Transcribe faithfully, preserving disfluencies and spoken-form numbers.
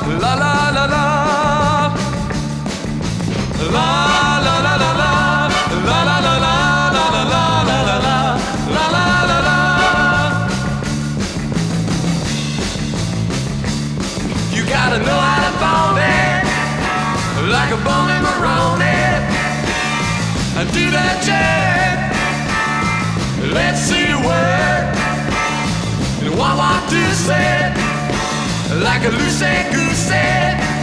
la la la la. La la la la la, la la la la, la la la la la la, la la la la. You gotta know how to bone it, like a bone macaroni, and do that jig. Let's see you work. And wah wah do say, like a loose goose said.